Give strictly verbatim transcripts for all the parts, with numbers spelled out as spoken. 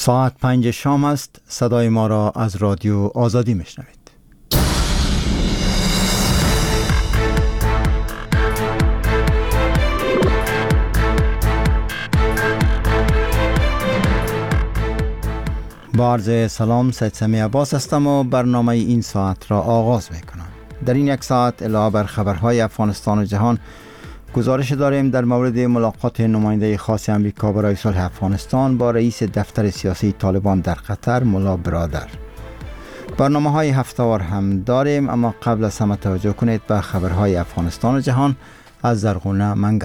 ساعت پنج شام است. صدای ما را از رادیو آزادی میشنوید. با عرض سلام، سید سمی عباس هستم و برنامه این ساعت را آغاز میکنم. در این یک ساعت علاوه بر خبرهای افغانستان و جهان، گزارش داریم در مورد ملاقات نماینده خاص امریکا برای صلح افغانستان با رئیس دفتر سیاسی طالبان در قطر ملا برادر. برنامه های هفته‌وار هم داریم، اما قبل از همه توجه کنید به خبرهای افغانستان و جهان از زرغونه منگل.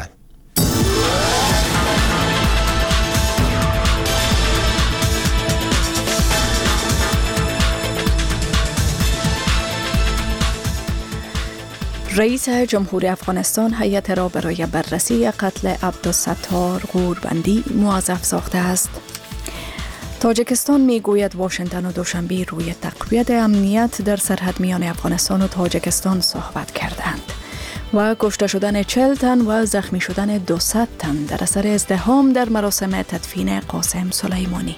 رئیس جمهوری افغانستان هیئت را برای بررسی قتل عبدالستار غوربندی موظف ساخته است. تاجیکستان میگوید واشنگتن و دوشنبه روی تقویت امنیت در سرحد میان افغانستان و تاجیکستان صحبت کردند. و کشته شدن چهل تن و زخمی شدن دویست تن در اثر ازدحام در مراسم تدفین قاسم سلیمانی.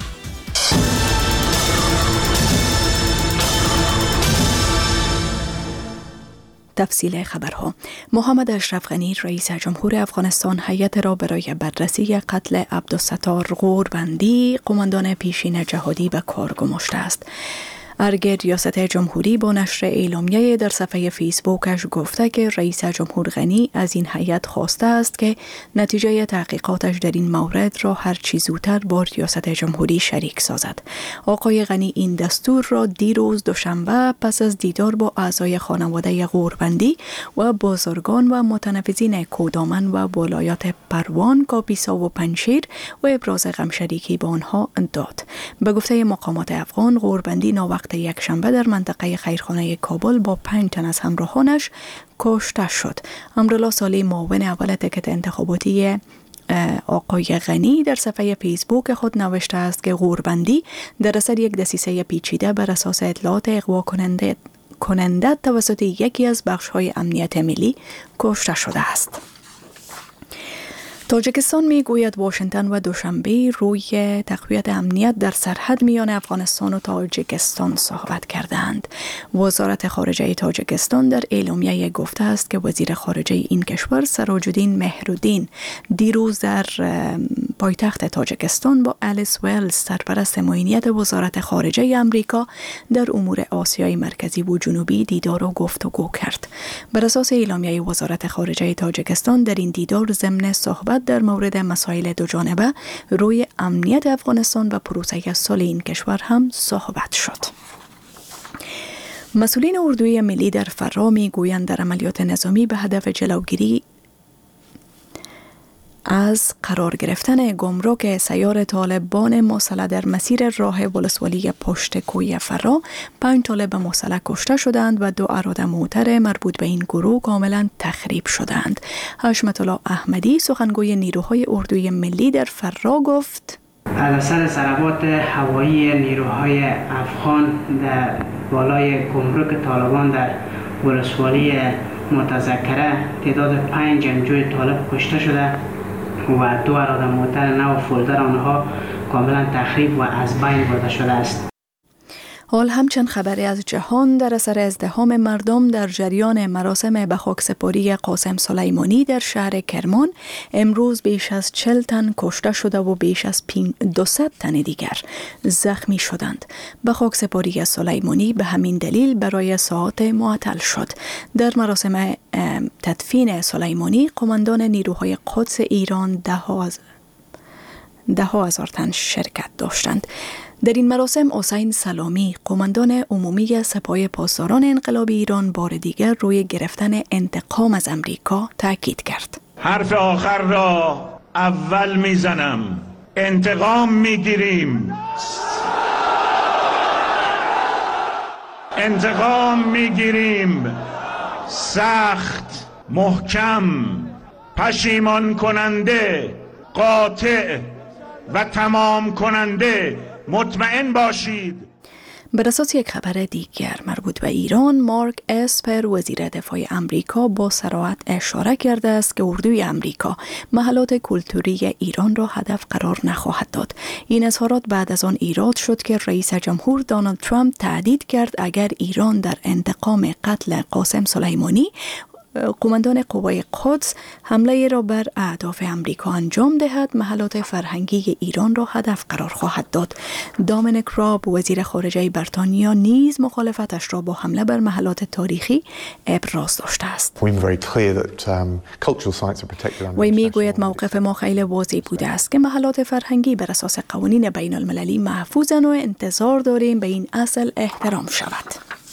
تفصیل خبرها. محمد اشرف غنی رئیس جمهور افغانستان هیئت را برای بررسی قتل عبدالستار غوربندی قماندان پیشین جهادی به کار گماشته است. ارگ ریاست جمهوری با نشر اعلامیه در صفحه فیسبوکش گفته که رئیس جمهور غنی از این هیئت خواسته است که نتیجه تحقیقاتش در این مورد را هر چه زودتر با ریاست جمهوری شریک سازد. آقای غنی این دستور را دیروز دوشنبه پس از دیدار با اعضای خانواده غوربندی و بزرگان و متنفذین کودامن و ولایات پروان، کاپیسا و پنجشیر و ابراز غمشریکی با آنها داد. به گفته مقامات افغان، غوربندی ناوقت یک شنبه در منطقه خیرخانه کابل با پنج تن از همراهانش کشته شد. امرالله صالح، معاون اول تکت انتخاباتی آقای غنی، در صفحه فیسبوک خود نوشته است که غوربندی در اثر یک دسیسه پیچیده بر اساس اطلاعات اغوا کننده کننده توسط یکی از بخش‌های امنیت ملی کشته شده است. تاجیکستان میگوید واشنگتن و دوشنبه روی تقویت امنیت در سرحد میان افغانستان و تاجیکستان صحبت کردند. وزارت خارجه تاجیکستان در اعلامیه گفته است که وزیر خارجه این کشور سراج‌الدین مهرالدین دیروز در پایتخت تاجیکستان با الیس ویلز، سرپرست معینیت وزارت خارجه امریکا در امور آسیای مرکزی و جنوبی، دیدار و گفتگو کرد. بر اساس اعلامیه وزارت خارجه تاجیکستان در این دیدار ضمن صحبت در مورد مسائل دوجانبه روی امنیت افغانستان و پروسه صلح این کشور هم صحبت شد. مسئولین اردوی ملی در فرا میگویند در عملیات نظامی به هدف جلوگیری از قرار گرفتن گمرک سیار طالبان مسلح در مسیر راه ولسوالی پشت کوی فرا، پنج طالب مسلح کشته شدند و دو اراده موتر مربوط به این گروه کاملا تخریب شدند. حشمت الله احمدی، سخنگوی نیروهای اردوی ملی در فرا، گفت: از اثر ضربات هوایی نیروهای افغان در بالای گمرک طالبان در ولسوالی متذکره، تعداد پنج جنگجوی طالب کشته شده و دو اراده موتر نو فولدر آنها کاملا تخریب و از بین برده شده است. حال همچنین خبری از جهان. در اثر ازدحام مردم در جریان مراسم به خاکسپاری قاسم سلیمانی در شهر کرمان، امروز بیش از چهل تن کشته شده و بیش از دویست تن دیگر زخمی شدند. به خاکسپاری سلیمانی به همین دلیل برای ساعات معطل شد. در مراسم تدفین سلیمانی، قماندان نیروهای قدس ایران ده ها از ده ها هزار تن شرکت داشتند. در این مراسم حسین سلامی، قماندان عمومی سپاه پاسداران انقلاب ایران، بار دیگر روی گرفتن انتقام از امریکا تاکید کرد. حرف آخر را اول میزنم. انتقام میگیریم. انتقام میگیریم. سخت، محکم، پشیمان کننده، قاطع و تمام کننده. مطمئن باشید. بر اساس یک خبر دیگر مربوط به ایران، مارک اسپر وزیر دفاع امریکا با صراحت اشاره کرده است که اردوی امریکا محلات کلتوری ایران را هدف قرار نخواهد داد. این اظهارات بعد از آن ایراد شد که رئیس جمهور دونالد ترامپ تهدید کرد اگر ایران در انتقام قتل قاسم سلیمانی، قماندان قوای قدس، حمله را بر اهداف امریکا انجام دهد، محلات فرهنگی ایران را هدف قرار خواهد داد. دامینیک راب وزیر خارجه بریتانیا نیز مخالفتش را با حمله بر محلات تاریخی ابراز داشته است. وی میگوید موقف ما خیلی واضح بوده است که محلات فرهنگی بر اساس قوانین بین المللی محفوظند و انتظار داریم به این اصل احترام شود.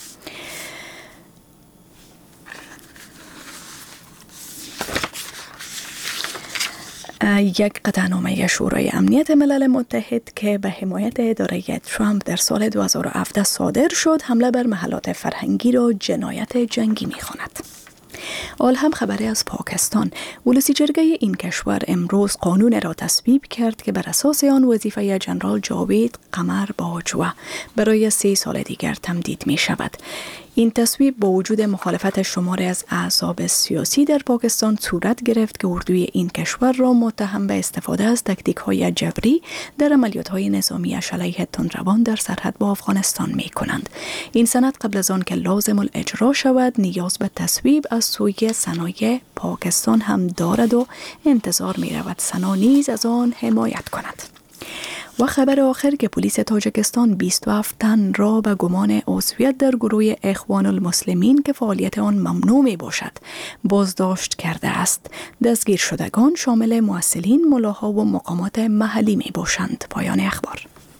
یک قطعنامه شورای امنیت ملل متحد که به حمایت اداره ترامپ در سال دو هزار و هفده صادر شد، حمله بر محلات فرهنگی را جنایت جنگی می‌خواند. آل هم خبری از پاکستان. ولسی جرگه این کشور امروز قانون را تصویب کرد که بر اساس آن وظیفه جنرال جاوید قمر باجوه برای سه سال دیگر تمدید می شود. این تصویب با وجود مخالفت شماری از احزاب سیاسی در پاکستان صورت گرفت که اردوی این کشور را متهم به استفاده از تاکتیک‌های جبری در عملیات‌های نظامی علیه تندروان در سرحد با افغانستان می‌کنند. این سند قبل از آن که لازم الاجرا شود نیاز به تصویب از سوی صنایع پاکستان هم دارد و انتظار می‌رود سنا نیز از آن حمایت کند. و خبر آخر که پلیس تاجیکستان بیست و هفت تن را به گمان عضویت در گروه اخوان المسلمین که فعالیت آن ممنوع می باشد بازداشت کرده است. دستگیر شدگان شامل مؤثلین، ملاها و مقامات محلی می باشند. پایان اخبار.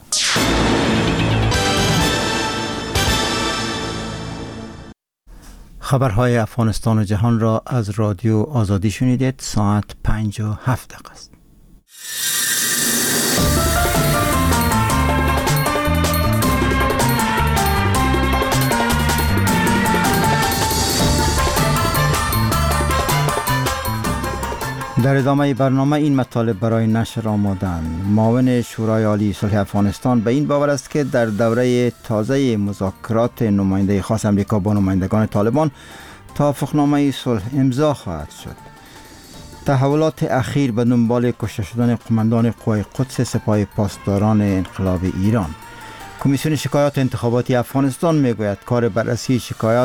خبرهای افغانستان و جهان را از رادیو آزادی شنیدید. ساعت پنج و هفت دقیقه است. در ادامه برنامه این مطالب برای نشر آمادند. معاون شورای عالی صلح افغانستان به این باور است که در دوره تازه مذاکرات نماینده خاص امریکا با نمایندگان طالبان توافقنامه صلح امضا خواهد شد. تحولات اخیر به دنبال کشته شدن قماندان قوای قدس سپاه پاسداران انقلاب ایران. کمیسیون شکایات انتخاباتی افغانستان میگوید کار بررسی شکایات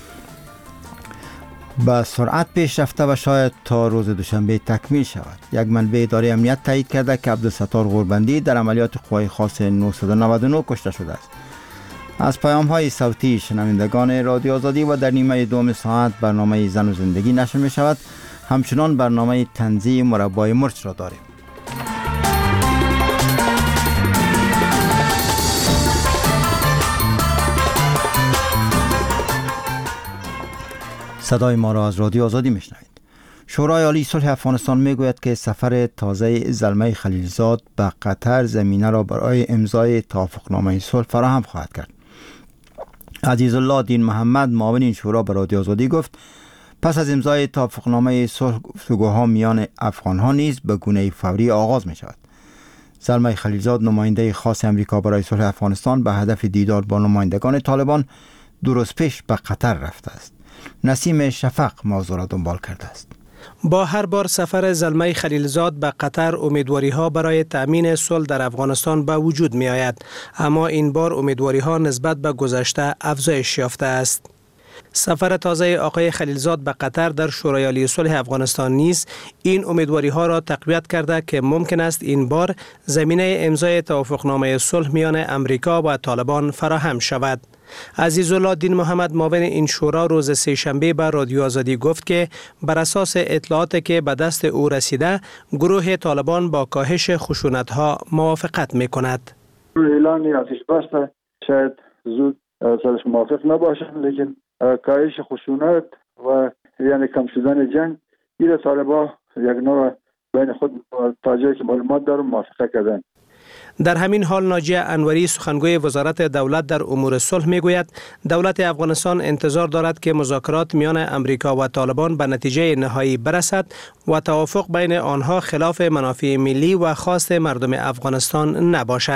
با سرعت پیش رفته و شاید تا روز دوشنبه تکمیل شود. یک منبع اداره امنیت تایید کرده که عبدالستار غوربندی در عملیات قوای خاص نهصد و نود و نه کشته شده است. از پیام های صوتی شنوندگان رادیو آزادی و در نیمه دوم ساعت برنامه زن و زندگی نشر می شود. همچنان برنامه تنزیه مربای مرچ را داریم. صدای ما را از رادیو آزادی میشنوید. شورای عالی صلح افغانستان میگوید که سفر تازه زلمه خلیلزاد به قطر زمینه را برای امضای توافقنامه صلح فراهم خواهد کرد. عزیزالله دین محمد معاون این شورا به رادیو آزادی گفت پس از امضای توافقنامه صلح گفتگوها میان افغانها نیز به گونه فوری آغاز می شود. زلمه خلیلزاد نماینده خاص امریکا برای صلح افغانستان به هدف دیدار با نمایندگان طالبان دو روز پیش به قطر رفته است. نسیم شفق موضوع را دنبال کرده است. با هر بار سفر زلمه خلیلزاد به قطر امیدواری ها برای تأمین صلح در افغانستان به وجود می آید، اما این بار امیدواری ها نسبت به گذشته افزایش یافته است. سفر تازه آقای خلیلزاد به قطر در شورای عالی صلح افغانستان نیز این امیدواری ها را تقویت کرده که ممکن است این بار زمینه امضای توافقنامه صلح میان امریکا و طالبان فراهم شود. عزیزالله دین محمد معاون این شورا روز سه‌شنبه به رادیو آزادی گفت که بر اساس اطلاعاتی که به دست او رسیده گروه طالبان با کاهش خشونت‌ها موافقت می‌کند. اعلان آتش بس شاید زود سرش موافق نباشد، لیکن کاهش خشونت و یعنی کم شدن جنگ این طالبان یک نوع بین خود تاجه که معلومات دارم موافقت کردن. در همین حال ناجیه انوری سخنگوی وزارت دولت در امور صلح میگوید دولت افغانستان انتظار دارد که مذاکرات میان امریکا و طالبان به نتیجه نهایی برسد و توافق بین آنها خلاف منافع ملی و خواست مردم افغانستان نباشد.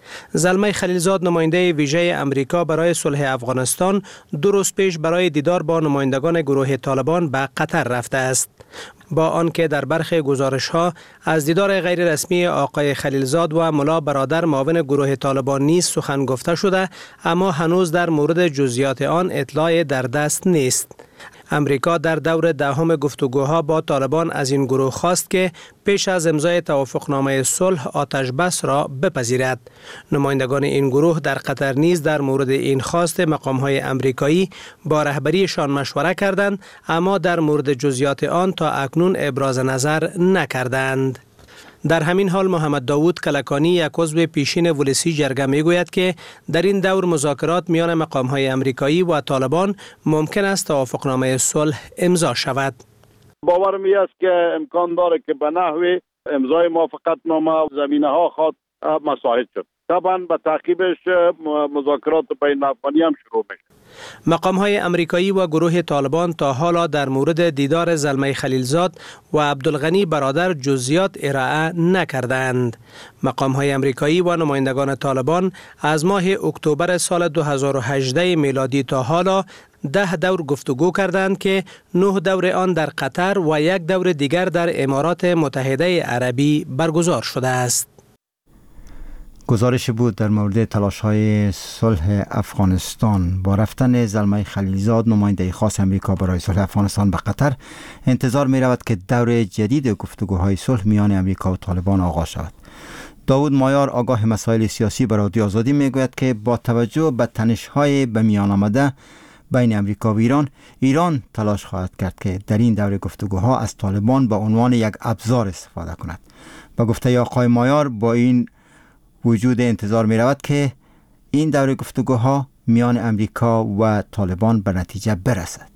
زلمه خلیلزاد نماینده ویژه امریکا برای صلح افغانستان دو روز پیش برای دیدار با نمایندگان گروه طالبان به قطر رفته است. با آنکه در برخی گزارش‌ها از دیدار غیر رسمی آقای خلیلزاد و ملا برادر معاون گروه طالبان نیز سخن گفته شده، اما هنوز در مورد جزئیات آن اطلاع در دست نیست. امریکا در دور دهم گفتگوها با طالبان از این گروه خواست که پیش از امضای توافقنامه صلح آتش بس را بپذیرد. نمایندگان این گروه در قطر نیز در مورد این خواست مقام‌های امریکایی با رهبریشان مشوره کردند، اما در مورد جزئیات آن تا اکنون ابراز نظر نکردند. در همین حال محمد داوود کلکانی، یک عضو پیشین ولسی جرگه میگوید که در این دور مذاکرات میان مقام‌های امریکایی و طالبان ممکن است توافقنامه صلح امضا شود. باور می است که امکان داره که به نحوی امضای موافقتنامه زمینه‌ها خود مساعد شد. طبعا به تعقیبش مذاکرات بین افغانی هم شروع میشه. مقام‌های امریکایی و گروه طالبان تا حالا در مورد دیدار زلمه خلیلزاد و عبدالغنی برادر جزئیات ارائه نکردند. مقام‌های امریکایی و نمایندگان طالبان از ماه اکتبر سال دو هزار و هجده میلادی تا حالا ده دور گفتگو کردند که نه دور آن در قطر و یک دور دیگر در امارات متحده عربی برگزار شده است. گزارش بود در مورد تلاش‌های صلح افغانستان. با رفتن زلمه خلیلزاد نماینده خاص امریکا برای صلح افغانستان به قطر، انتظار می رود که دور جدید گفتگوهای صلح میان امریکا و طالبان آغاز شود. داوود مایار، آگاه مسائل سیاسی، به رادیو آزادی می گوید که با توجه به تنش‌های به میان آمده بین امریکا و ایران، ایران تلاش خواهد کرد که در این دور گفتگوها از طالبان به عنوان یک ابزار استفاده کند. با گفته آقای مایار، با این وجود انتظار می رود که این دور گفتگوها میان امریکا و طالبان به نتیجه برسد.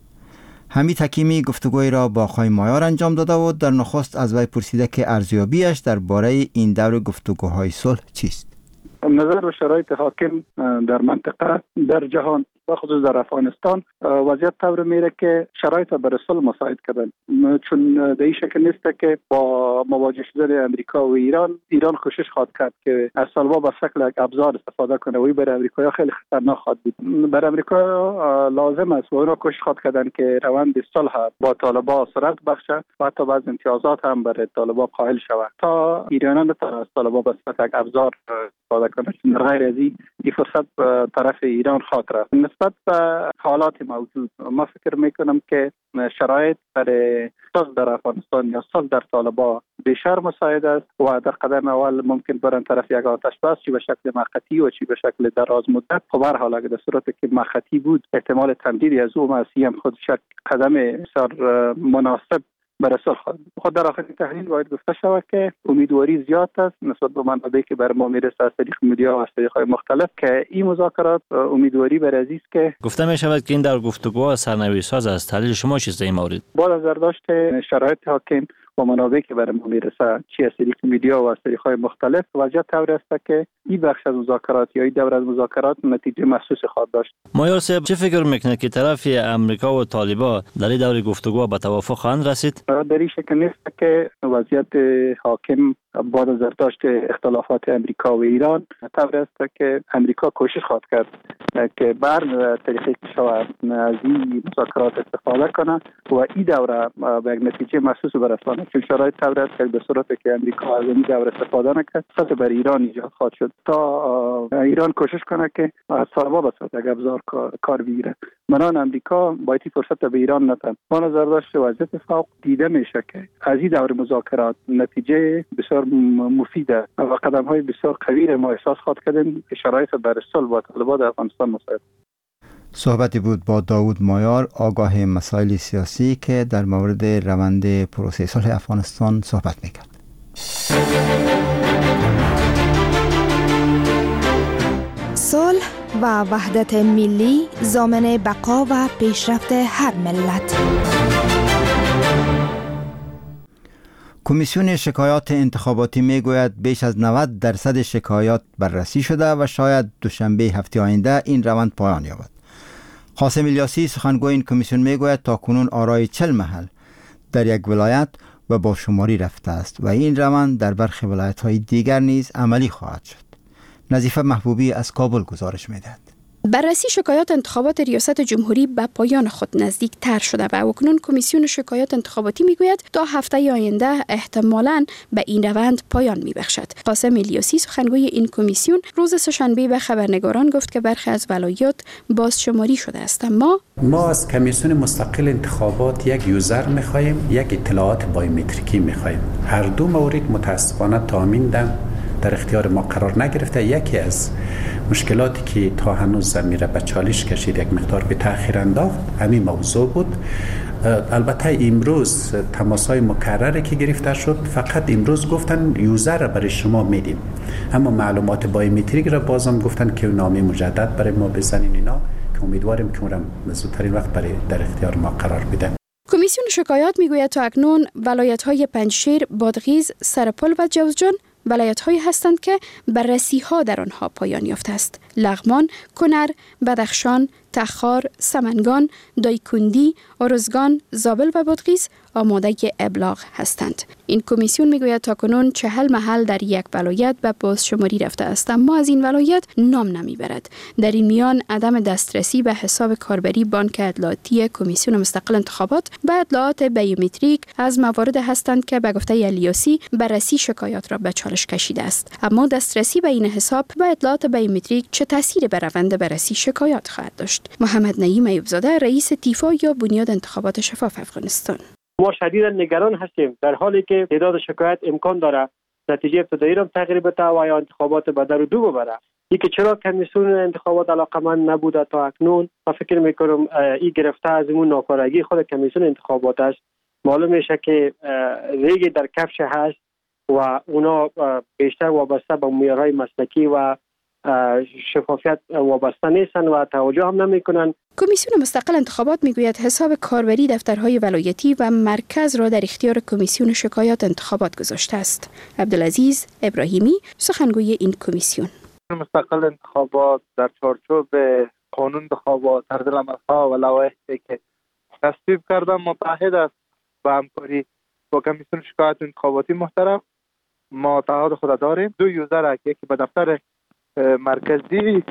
حمید حکیمی گفتگوی را با آقای مایار انجام داده و در نخست از وی پرسیده که ارزیابیش درباره این دور گفتگوهای صلح چیست؟ نظر به شرایط حاکم در منطقه، در جهان، بخصوص در افغانستان، وضعیت طور میره که شرایط برای صلح مساعد کردن، چون در این شکل نیست که با مواجه شدن امریکا و ایران ایران کوشش خواهد کرد که از طالبان به شکل یک ابزار استفاده کنه و این برای امریکا خیلی خطرناک خواهد بود. برای امریکا لازم است و اونا کوشش خواهد کردن که روند صلح با طالبان سرعت بخشه و حتی بعض امتیازات هم برای طالبان قائل شود تا ایرانیان نتوانند از طالبان به صورت یک ابزار استفاده کنند. در غیر از این فرصت طرف ایران خواهد رفت. نسبت به حالات موجود، ما فکر میکنم که شرایط برای صلح در افغانستان یا صلح در طالبان بیشتر مساعد است و در قدم اول ممکن برن طرف یک آتش بس، چی به شکل مخطی و چی به شکل دراز مدت. خب هر حال اگر در صورت که مخطی بود، احتمال تمدیدی از او ماسی هم خود شک قدم بسیار مناسب برای صلح خود. در آخرین تحلیل باید گفته شود که امیدواری زیاد است نسبت به منابعی که بر ما میرسه از طریق مدیا و از طریق‌های مختلف که این مذاکرات امیدواری بر عزیز که گفته می شود که این در گفتگوها سرنوشت ساز است. تحلیل شما چیست در این مورد؟ با نظر داشته شرایط حاکم و منابعی که بر ما میرسه، چی از طریق مدیا و از طریق‌های مختلف، وجه طور است که این بخش از مذاکرات یا این دور از مذاکرات نتیجه محسوس خواهد داشت. مایار صاحب، چه فکر میکنه که طرف امریکا و طالبان در این دور گفتگو به توافق خواهند رسید؟ در این شکل نیست که وضعیت حاکم با نظر داشته اختلافات امریکا و ایران طور است که امریکا کوشش خواهد کرد که بر طریقی که شود از این مذاکرات استفاده کنه و این دوره به یک نتیجه محسوس برسانه، چون شرایط طور است که به صورتی که امریکا از این دوره استفاده نکرد خطر بر ایران ایجاد خواهد شد تا ایران کوشش کنه که از طالبان به صورت یک ابزار کار بگیره. منان امریکا باید فرصت به ایران ندن. با نظر داشته وضعیت فوق دیده میشه که از این دور مذاکرات نتیجه بسیار مفیده و قدم های بسیار قوی ما احساس خواهد کردیم که شرایط برای صلح با طالبان در افغانستان مساعد. صحبتی بود با داوود مایار، آگاه مسائل سیاسی، که در مورد روند پروسه صلح افغانستان صحبت میکرد. صلح و وحدت ملی ضامن بقا و پیشرفت هر ملت. کمیسیون شکایات انتخاباتی میگوید بیش از نود درصد شکایات بررسی شده و شاید دوشنبه هفته آینده این روند پایان یابد. قاسم الیاسی، سخنگوی این کمیسیون، میگوید تاکنون آرای چهل محل در یک ولایت و با شماری رفته است و این روند در برخی ولایت‌های دیگر نیز عملی خواهد شد. نظیفه محبوبی از کابل گزارش میدهد. بررسی شکایات انتخابات ریاست جمهوری به پایان خود نزدیک تر شده و اکنون کمیسیون شکایات انتخاباتی میگوید تا هفته آینده احتمالاً به این روند پایان میبخشد. قاسم الیاسی سخنگوی این کمیسیون روز سه‌شنبه به خبرنگاران گفت که برخی از ولایات بازشماری شده است، اما ما از کمیسیون مستقل انتخابات یک یوزر میخواهیم، یک اطلاعات بایومتریکی میخواهیم. هر دو مورد متاسفانه تا همین در اختیار ما قرار نگرفته. یکی از مشکلاتی که تا هنوز میره به چالش کشید، یک مقدار به تأخیر انداخت، همین موضوع بود. البته امروز تماس‌های مکرری که گرفته شد، فقط امروز گفتن یوزر را برای شما میدیم، اما معلومات بایومتریک را بازم گفتن که نامه مجدد برای ما بزنین اینا، که امیدواریم که اون زودترین وقت برای در اختیار ما قرار بدن. کمیسیون شکایات میگوید تا اکنون ولایت‌های پنجشیر، بادغیس، سرپل و جوزجان ولایت‌هایی هستند که بررسی‌ها در آنها پایان یافته است. لغمان، کنر، بدخشان، تخار، سمنگان، دایکندی، ارزگان، زابل و بادغیس آماده ابلاغ هستند. این کمیسیون میگوید تاکنون چهل محل در یک ولایت به بازشماری رفته است، اما از این ولایت نام نمیبرد. در این میان عدم دسترسی به حساب کاربری بانک اطلاعاتی کمیسیون مستقل انتخابات به اطلاعات بیومتریک از موارد هستند که به گفته الیاسی بررسی شکایات را به چالش کشیده است. اما دسترسی به این حساب به اطلاعات بیومتریک چه تأثیری بر روند بررسی شکایات خواهد داشت؟ محمد نعیم ایوبزاده، رئیس تیفا یا بنیاد انتخابات شفاف افغانستان: ما شدیدا نگران هستیم در حالی که تعداد شکایت امکان داره نتیجه ابتدایی را تغییر بده و یا انتخابات به در و دو ببره. اینکه چرا کمیسیون انتخابات علاقمند نبوده تا اکنون، من فکر میکنم این گرفته از اون ناکارگی خود کمیسیون انتخابات است. معلوم میشه که ریگ در کفش هست و اونا بیشتر وابسته به معیارهای مسلکی و شفافیت وابسته نیستن و توجه هم نمیکنن. کمیسیون مستقل انتخابات میگوید حساب کاربری دفترهای ولایتی و مرکز را در اختیار کمیسیون شکایات انتخابات گذاشته است. عبدالعزیز ابراهیمی، سخنگوی این کمیسیون: مستقل انتخابات در چارچوب قانون انتخابات، طرزالعمل‌ها و لوایحی که تصویب کرده متحد است با همکاری با کمیسیون شکایات انتخاباتی محترم. ما تعهد خود داریم. دو یوزر، یکی به دفتر مرکزی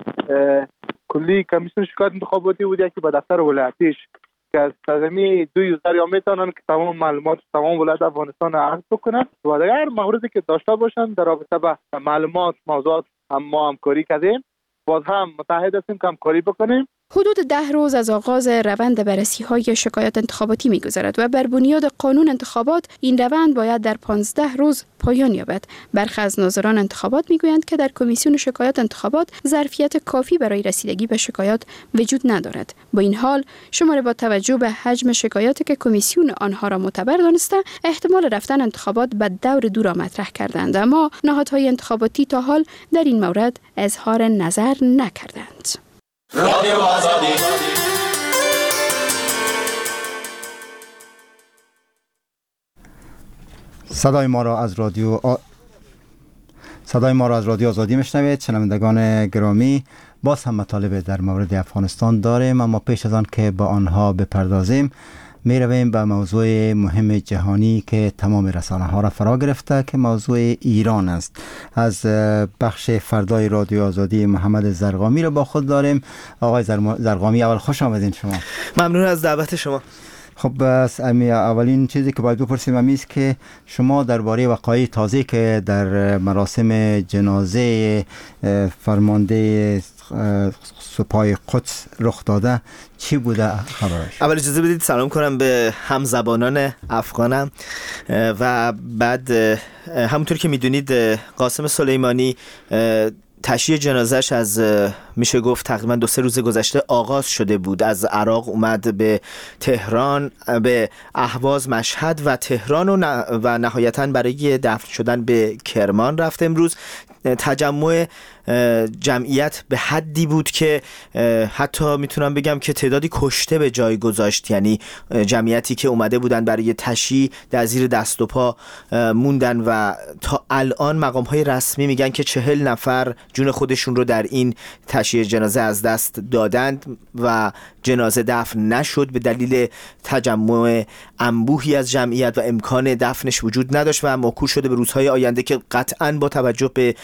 کلی کمیسیون شکایات انتخاباتی بود، یکی به دفتر ولایتیش، که از تقدیمی دو یوزر یا میتونن که تمام معلومات تمام ولایت افغانستان عرض بکنن و اگر موردی که داشته باشن در رابطه با معلومات موضوعات هم ما همکاری کردیم. باز هم متحد هستیم که همکاری بکنیم. حدود ده روز از آغاز روند بررسی های شکایات انتخاباتی می‌گذرد و بر بنیاد قانون انتخابات این روند باید در پانزده روز پایان یابد. برخی از ناظران انتخابات میگویند که در کمیسیون شکایات انتخابات ظرفیت کافی برای رسیدگی به شکایات وجود ندارد. با این حال شماره با توجه به حجم شکایاتی که کمیسیون آنها را معتبر دانسته، احتمال رفتن انتخابات به دور دو را مطرح کردند، اما نهادهای انتخاباتی تا حال در این مورد اظهار نظر نکردند. رادیو آزادی. صدای ما را از رادیو آ... صدای ما را از رادیو آزادی میشنوید. شنوندگان گرامی، باز هم مطالب در مورد افغانستان داریم، اما پیش از آن که با آنها بپردازیم می رویم به موضوع مهم جهانی که تمام رسانه ها را فرا گرفته که موضوع ایران است. از بخش فردای رادیو آزادی محمد زرقامی را با خود داریم. آقای زرقامی، اول خوش آمدین شما. ممنون از دعوت شما. خب بس اولین چیزی که باید بپرسیم همی است که شما درباره وقایع تازه که در مراسم جنازه فرمانده سپاه قدس رخ داده چی بوده خبرش؟ اول اجازه بدید سلام کنم به همزبانان افغانم و بعد همونطور که میدونید قاسم سلیمانی تشییع جنازش از میشه گفت تقریبا دو سه روز گذشته آغاز شده بود. از عراق اومد به تهران، به اهواز، مشهد و تهران و, نه و نهایتاً برای دفن شدن به کرمان رفت. امروز تجمع جمعیت به حدی بود که حتی میتونم بگم که تعدادی کشته به جای گذاشت، یعنی جمعیتی که اومده بودن برای تشییع در زیر دست و پا موندن و تا الان مقام‌های رسمی میگن که چهل نفر جون خودشون رو در این تشییع جنازه از دست دادند و جنازه دفن نشد به دلیل تجمع انبوهی از جمعیت و امکان دفنش وجود نداشت و موکول شده به روزهای آینده که قطعاً با توجه به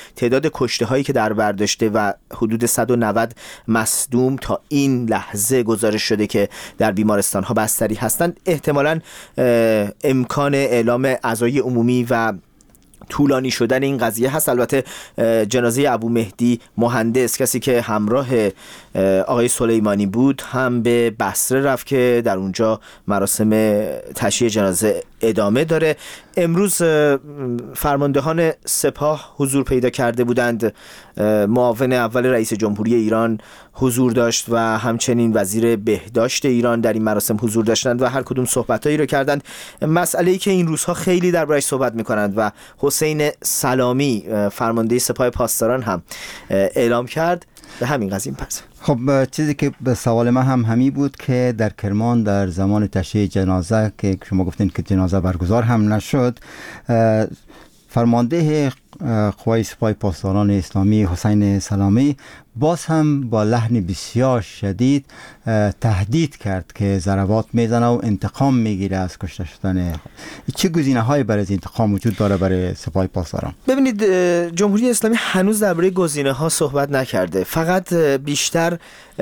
تعداد کشته هایی که در بر داشته و حدود صد و نود مصدوم تا این لحظه گزارش شده که در بیمارستان ها بستری هستند، احتمالاً امکان اعلام عزای عمومی و طولانی شدن این قضیه هست. البته جنازه ابو مهدی مهندس، کسی که همراه آقای سلیمانی بود، هم به بصره رفت که در اونجا مراسم تشییع جنازه ادامه داره. امروز فرماندهان سپاه حضور پیدا کرده بودند. معاون اول رئیس جمهوری ایران حضور داشت و همچنین وزیر بهداشت ایران در این مراسم حضور داشتند و هر کدوم صحبتایی رو کردند. مسئله‌ای که این روزها خیلی دربارش صحبت می‌کنند و حسین سلامی فرمانده سپاه پاسداران هم اعلام کرد، به همین قضیه پس. خب چیزی که به سوال من هم همین بود که در کرمان در زمان تشییع جنازه که شما گفتین که جنازه برگزار هم نشد، فرمانده قوای سپاه پاسداران اسلامی حسین سلامی باز هم با لحن بسیار شدید تهدید کرد که ضربات میزنه و انتقام میگیره از کشته شدن. چه گزینه‌هایی برای از انتقام وجود داره برای سپاه پاسداران؟ ببینید، جمهوری اسلامی هنوز درباره گزینه‌ها صحبت نکرده، فقط بیشتر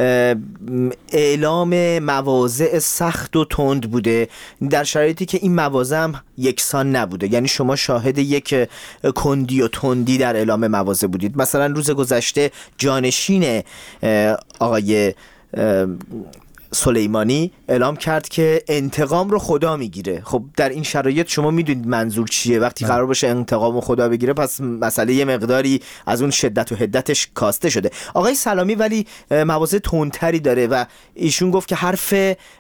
اعلام مواضع سخت و تند بوده در شرایطی که این مواضع هم یکسان نبوده. یعنی شما شاهد یک کندی و تندی در اعلام مواضع بودید. مثلا روز گذشته جانشین آقای سلیمانی اعلام کرد که انتقام رو خدا میگیره. خب در این شرایط شما میدونید منظور چیه. وقتی قرار باشه انتقام رو خدا بگیره، پس مسئله یه مقداری از اون شدت و حدتش کاسته شده. آقای سلامی ولی مواضع تندتری داره و ایشون گفت که حرف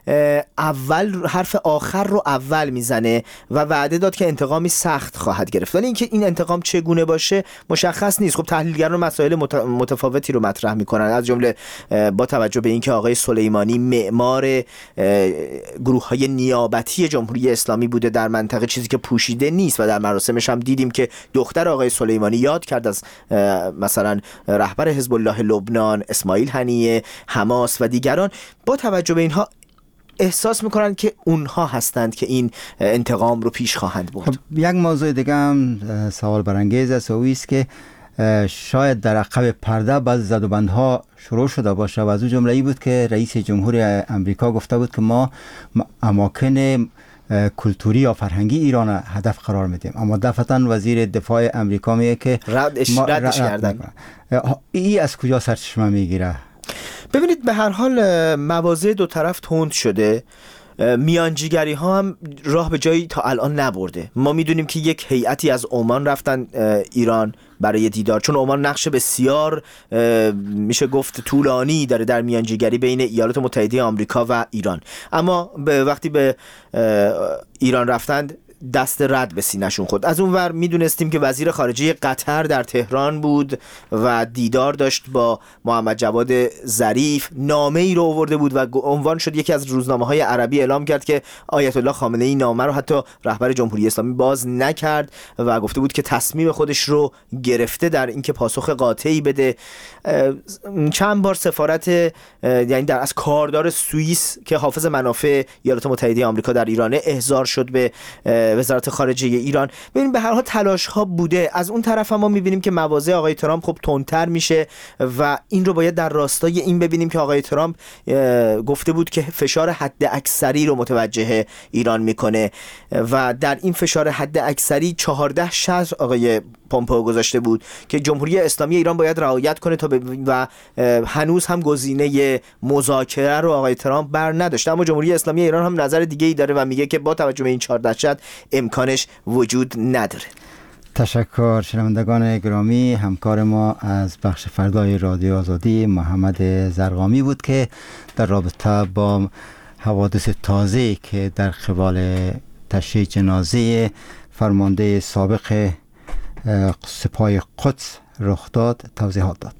اول حرف آخر رو اول میزنه و وعده داد که انتقامی سخت خواهد گرفت. ولی اینکه این انتقام چگونه باشه مشخص نیست. خب تحلیلگران مسائل متفاوتی رو مطرح میکنن، از جمله با توجه به اینکه آقای سلیمانی معمار گروه های نیابتی جمهوری اسلامی بوده در منطقه، چیزی که پوشیده نیست و در مراسمش هم دیدیم که دختر آقای سلیمانی یاد کرد از مثلا رهبر حزب الله لبنان اسماعیل هنیه، حماس و دیگران. با توجه به اینها احساس میکنن که اونها هستند که این انتقام رو پیش خواهند برد. خب یک موضوع دیگه هم سوال برانگیز است و است که شاید در عقب پرده بعض زدوبندها شروع شده باشه و از اون جمله ای بود که رئیس جمهوری امریکا گفته بود که ما اماکن کلتوری یا فرهنگی ایران هدف قرار میدیم، اما دفعتا وزیر دفاع امریکا میگه که ردش, ردش کردن. این از کجا سرچشمه میگیره؟ ببینید، به هر حال مواضع دو طرف تند شده، میانجیگری ها هم راه به جایی تا الان نبرده. ما میدونیم که یک هیئتی از عمان رفتن ایران برای دیدار، چون عمان نقش بسیار میشه گفت طولانی داره در میانجیگری بین ایالات متحده آمریکا و ایران. اما به وقتی به ایران رفتند دست رد به سینه‌شون خورد. از اون ور میدونستیم که وزیر خارجه قطر در تهران بود و دیدار داشت با محمد جواد ظریف، نامه ای رو آورده بود و عنوان شد، یکی از روزنامه‌های عربی اعلام کرد که آیت الله خامنه ای نامه رو حتی رهبر جمهوری اسلامی باز نکرد و گفته بود که تصمیم خودش رو گرفته در اینکه پاسخ قاطعی بده. چند بار سفارت یعنی در از کاردار سوئیس که حافظ منافع ایالات متحده آمریکا در ایرانه احضار شد به وزارت خارجه ایران. ببین به هر حال تلاش ها بوده. از اون طرف هم ما میبینیم که مواضع آقای ترامپ خب تندتر میشه و این رو باید در راستای این ببینیم که آقای ترامپ گفته بود که فشار حد اکثری رو متوجه ایران میکنه و در این فشار حد اکثری چهارده شرط آقای پومپئو گذاشته بود که جمهوری اسلامی ایران باید رعایت کنه تا و هنوز هم گزینه مذاکره رو آقای ترامپ بر نداشته. اما جمهوری اسلامی ایران هم نظر دیگه ای داره و میگه که با توجه به این چهارده شرط امکانش وجود نداره. تشکر. شنوندگان گرامی، همکار ما از بخش فردای رادیو آزادی محمد زرقامی بود که در رابطه با حوادث تازه که در قبال تشییع جنازه فرمانده سابق سپاه قدس رخ داد توضیحات داد.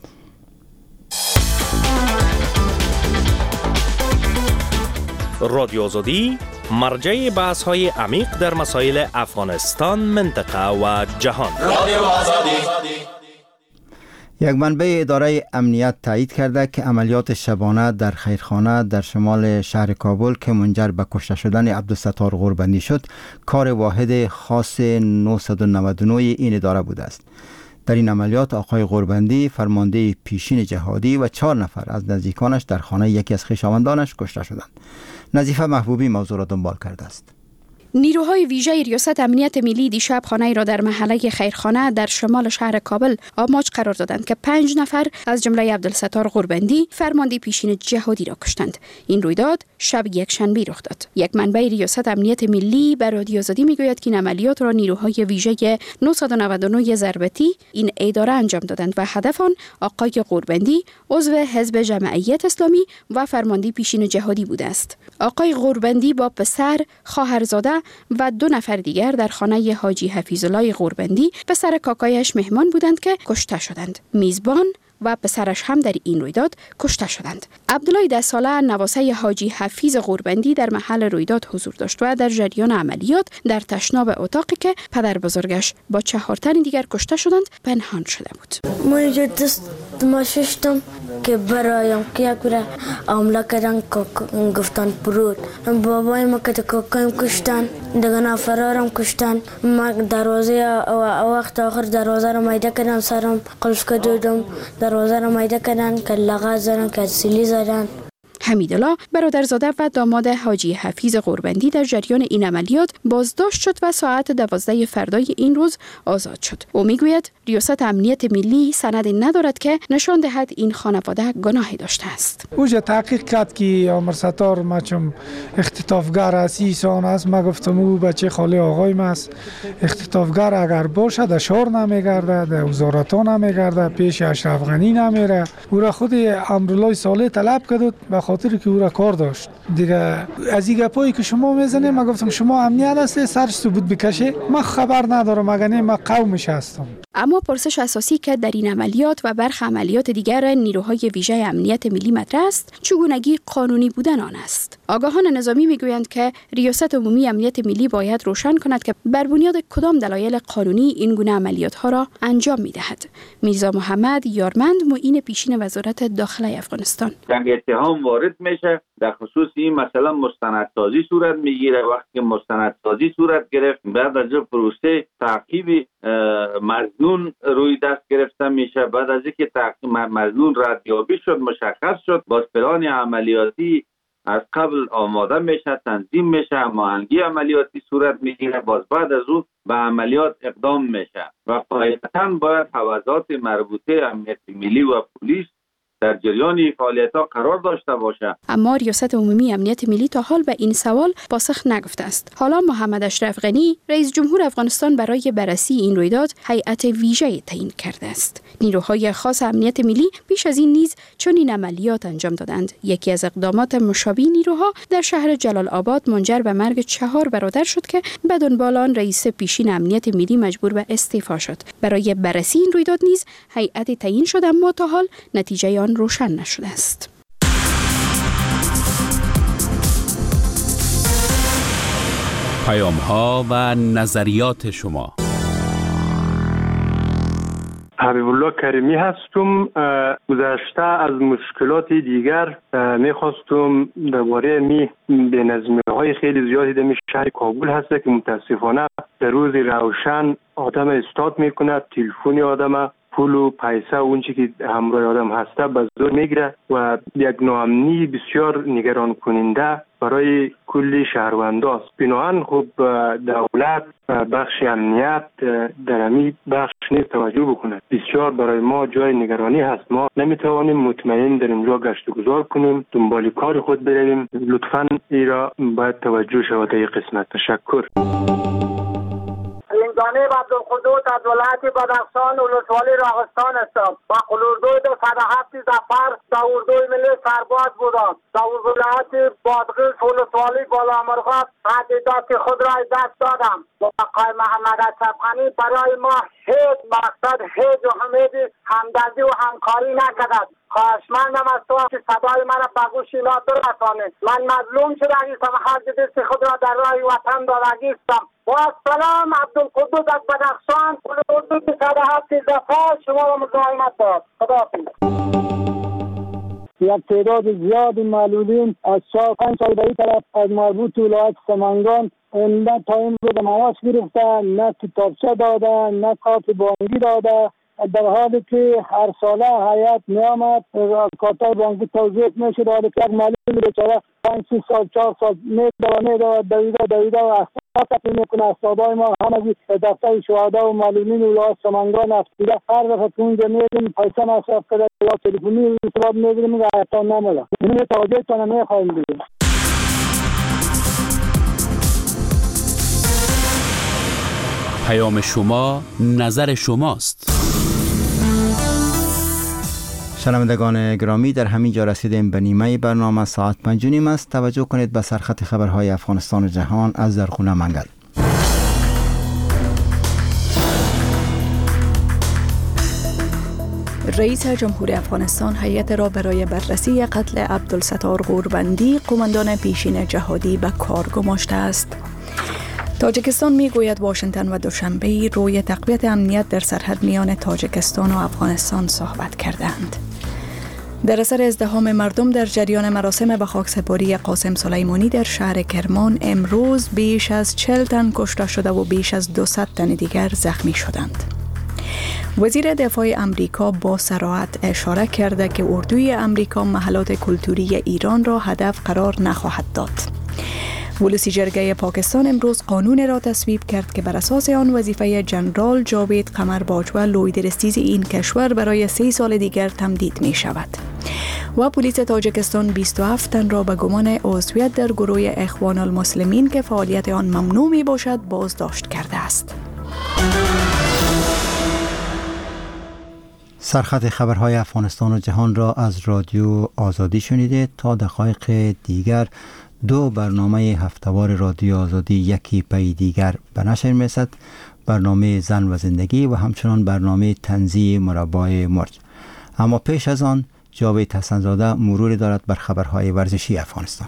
رادیو آزادی مرجع بحث های عمیق در مسائل افغانستان، منطقه و جهان. رادیو آزادی. یک منبع اداره امنیت تایید کرده که عملیات شبانه در خیرخانه در شمال شهر کابل که منجر به کشته شدن عبدالستار غوربندی شد، کار واحد خاص نهصد و نود و نه این اداره بوده است. در این عملیات آقای غوربندی، فرمانده پیشین جهادی و چهار نفر از نزدیکانش در خانه یکی از خویشاوندانش کشته شدند. نظیفه محبوبی موضوع را دنبال کرده است. نیروهای ویژه ریاست امنیت ملی دیشب خانه‌ای را در محله خیرخانه در شمال شهر کابل آماج قرار دادند که پنج نفر از جمله عبدالستار غوربندی فرمانده پیشین جهادی را کشتند. این رویداد شب یک شنبه رخ داد. یک منبع ریاست امنیت ملی به رادیو آزادی میگوید که این عملیات را نیروهای ویژه نهصد و نود و نه ضربتی این اداره انجام دادند و هدف آن آقای غوربندی عضو حزب جمعیت اسلامی و فرمانده پیشین جهادی بوده است. آقای غوربندی با پسر، خواهرزاده و دو نفر دیگر در خانه حاجی حفیظالله غوربندی پسر کاکایش مهمان بودند که کشته شدند. میزبان و پسرش هم در این رویداد کشته شدند. عبدالله ده ساله نواسه حاجی حفیظ غوربندی در محل رویداد حضور داشت و در جریان عملیات در تشناب اتاقی که پدر بزرگش با چهار تن دیگر کشته شدند پنهان شده بود. ما اینجا دست ما ششتم که برایم که یک بره عمله کردن گفتن برود. بابای ما که کاکایم کشتن دیگه فرارم کشتن. ما دروازه وقت آخر دروازه رو میده کردن سرم قلف کردم. دروازه رو میده کردن که لغت زدن که سیلی زدن. حمیدالله برادرزاده و داماد حاجی حفیظ غوربندی در جریان این عملیات بازداشت شد و ساعت دوازده فردای این روز آزاد شد. او میگوید ریاست امنیت ملی سندی ندارد که نشان دهد این خانواده گناهی داشته است. اوجا تحقیق کرد که عمر ستار ما چون اختطافگر است سان است. ما گفتم او بچه خاله آقایم است. اختطافگر اگر باشه در شهر نمیگرده، در وزارت ها نمیگرده، پیش اشرف غنی نمیره. او را خود امرالله صالح طلب کرد به خاطر که او را کار داشت. دیگه از این گپایی که شما میزنه ما گفتم شما امنیت هستی سرش ثبوت بکشه. ما خبر ندارم مگر نه ما قومش هستم. اما پرسش اساسی که در این عملیات و برخی عملیات دیگر نیروهای ویژه امنیت ملی مطرح است چگونگی قانونی بودن آن است. آگاهان نظامی میگویند که ریاست عمومی امنیت ملی باید روشن کند که بر بنیاد کدام دلایل قانونی این گونه عملیات ها را انجام میدهد. میرزا محمد یارمند معین پیشین وزارت داخله افغانستان: اتهام وارد میشه در خصوص این مثلا مستندسازی صورت میگیره. وقتی مستندسازی صورت گرفت بعد از پروسه تعقیب مظنون روی دست گرفته میشه. بعد از اینکه تعقیب مظنون ردیابی شد مشخص شد باز پلان عملیاتی از قبل آماده میشه، تنظیم میشه، هماهنگی عملیاتی صورت میگیره. باز بعد از اون به عملیات اقدام میشه و قاعدتاً باید حوزات مربوطه امنیت ملی و پلیس در جریان فعالیت‌ها قرار داشته باشه. اما ریاست عمومی امنیت ملی تا حال به این سوال پاسخ نگفته است. حالا محمد اشرف غنی رئیس جمهور افغانستان برای بررسی این رویداد هیئت ویژه تعیین کرده است. نیروهای خاص امنیت ملی پیش از این نیز چنین عملیات انجام دادند. یکی از اقدامات مشابه نیروها در شهر جلال آباد منجر به مرگ چهار برادر شد که به دنبال آن رئیس پیشین امنیت ملی مجبور به استعفا شد. برای بررسی این رویداد نیز هیئت تعیین شد اما تا حال نتیجه آن روشن نشده است. پیام ها و نظریات شما. حبیب الله کریمی هستم. گذشته از مشکلات دیگر میخواستم درباره می بینظمی های خیلی زیادی در شهر کابل هست که متاسفانه در روز روشن آدم استاد میکنه، تلفنی آدم پول و پیسه اون چی که همراه آدم هسته به زور میگیره و یک ناامنی بسیار نگران کننده برای کلی شهرونداست. بنابراین خب دولت بخش امنیت در همین بخش نیز توجه بکنه. بسیار برای ما جای نگرانی هست. ما نمیتوانیم مطمئن در اینجا گشت و گذار کنیم، دنبال کار خود برویم. لطفاً ایرا باید توجه شود در این قسمت. تشکر. جانب عبدالقدوس از ولایت بدخشان ولسوالی راغستان هستم و قلوردوی دو صد و هفت زفر در اردوی ملی سرباز بودم. در ولایت بادغیس ولسوالی بالامرغاب تهدیدات خود را دست دادم. آقای محمد اشرف غنی برای ما هیچ مقصد هیچ امید همدردی و همکاری نکرد. خواهشمندم از تو که صدای من به گوش اینا برسانی. من مظلوم شده هستم، هر دست خود را در راه وطن دارگیستم. با سلام عبدالقدوس از بدخشان قلوردوی صد و هفت زفر شما را مزاحمت داد. خداحافظ. یک تعداد زیادی معلولین از چهار پنج سال به این طرف از مربوط ولایت سمنگان نه تا این رو به مواس گرفته، نه کتابچه داده، نه کارت بانکی داده، در حالی که هر ساله هیئت میامد کارتای بانکی توضیح میشد، حالی که یک معلم بیچاره پنج سی سال چهار سال میدوه میدوه دویده دویده و احسان تقیم میکنه. استادای ما همه دفتر شهدا و معلمین ولایت سمنگان افتیده هر دفعه که اونجا میدیم پیسه مصرف کرده یا تلفنی ارتباط میگیریم و حتی نمیده. این توجه تانه میخواهیم بگیم. پیام شما نظر شماست. شنوندگان گرامی، در همین جا رسیدیم به نیمه برنامه. ساعت پنج و نیم است. توجه کنید به سرخط خبرهای افغانستان و جهان از درخونه منگل. رئیس جمهور افغانستان هیئت را برای بررسی قتل عبدالستار غوربندی قماندان پیشین جهادی به کار گماشته است. تاجیکستان می گوید واشنگتن و دوشنبه روی تقویت امنیت در سرحد میان تاجیکستان و افغانستان صحبت کردند. در اثر ازدحام مردم در جریان مراسم به خاکسپاری قاسم سلیمانی در شهر کرمان امروز بیش از چهل تن کشته شده و بیش از دویست تن دیگر زخمی شدند. وزیر دفاع امریکا با صراحت اشاره کرده که اردوی امریکا محلات کلتوری ایران را هدف قرار نخواهد داد. ولسی جرگه پاکستان امروز قانون را تصویب کرد که بر اساس آن وظیفه جنرال جاوید قمر باجوه لویدرستیز این کشور برای سه سال دیگر تمدید می شود. و پلیس تاجیکستان بیست و هفت تن را به گمان عضویت در گروه اخوان المسلمین که فعالیت آن ممنوع می باشد بازداشت کرده است. سرخط خبرهای افغانستان و جهان را از رادیو آزادی شنیده. تا دقایق دیگر دو برنامه هفتهوار رادیو آزادی یکی پی دیگر به نشر می‌رسد. برنامه زن و زندگی و همچنان برنامه طنزی مربای مرج. اما پیش از آن جاوید حسن‌زاده مروری دارد بر خبرهای ورزشی افغانستان.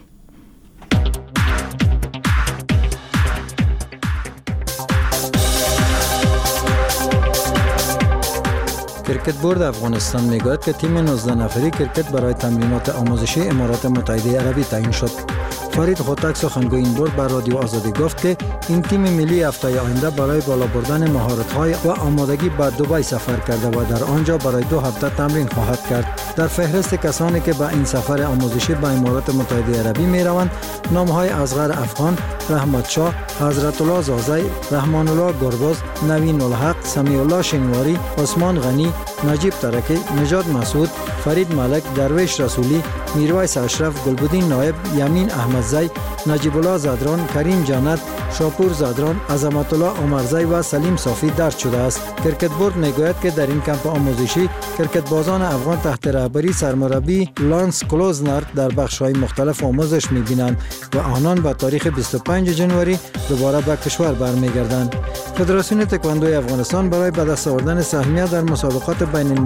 کرکت بورد افغانستان میگوید که تیم نوزده نفری کرکت برای تمرینات آموزشی امارات متحده عربی تعیین شد. فرید خودک سخنگوی این بورد بر رادیو آزادی گفت که این تیم ملی هفته آینده برای بالا بردن مهارت‌های و آمادگی به دبی سفر کرده و در آنجا برای دو هفته تمرین خواهد کرد. در فهرست کسانی که به این سفر آموزشی به امارات متحده عربی می‌روند نام‌های اصغر افغان، رحمت شاه، حضرت الله زازی، رحمان الله گرباز، نوین الحق، سمیع الله شنواری، عثمان غنی، نجیب ترکی، نجات مسعود، فرید ملک، درویش رسولی، میرویس اشرف، گلبدین نایب، یمین احمدزی، نجیب الله زدران، کریم جنت، شاپور زدران، عظمت الله عمرزی و سلیم صافی درج شده است. کرکت بورد میگوید که در این کمپ آموزشی کرکت بازان افغان تحت رهبری سرمربی لانس کلوزنر در بخش‌های مختلف آموزش می‌بینند و آنان به تاریخ بیست و پنج جنوری دوباره به کشور برمیگردند. فدراسیون تکواندو افغانستان برای به دست آوردن سهمیه در مسابقات بین